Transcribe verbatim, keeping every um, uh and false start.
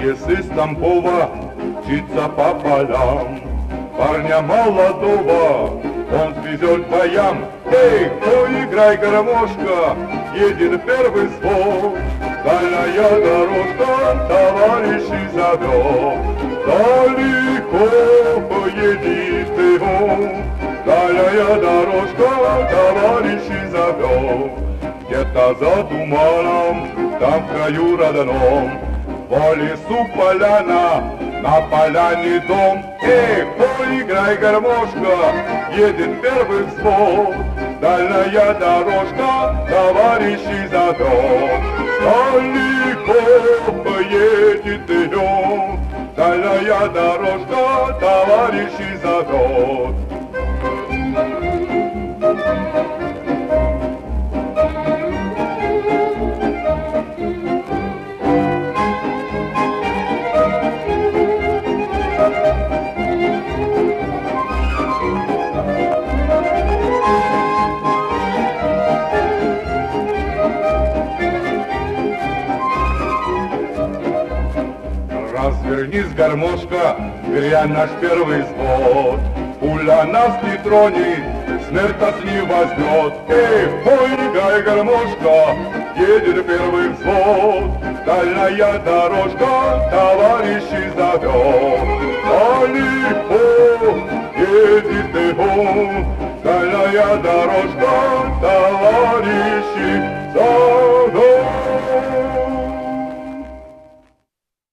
если с Тамбова мчится по полям, парня молодого он свезет к боям. Эй, кто играй, гармошка, едет первый звук. Дальняя дорожка товарищей зовет, далеко поедет его. Дальняя дорожка товарищей зовет, где-то за туманом, там в краю родном, по лесу поляна, на поляне дом. Эй, поиграй, гармошка, едет первый взвод. Дальняя дорожка товарищей зовет, далеко поедет ее. Дальняя дорожка товарищей зовет. Развернись, гармошка, грянь наш первый взвод. Пуля нас не тронет, смерть нас не возьмет. Эй, поиграй, гармошка, едет первый взвод. Дальняя дорожка товарищей зовет, далеко едет его. Дальняя дорожка товарищей зовет.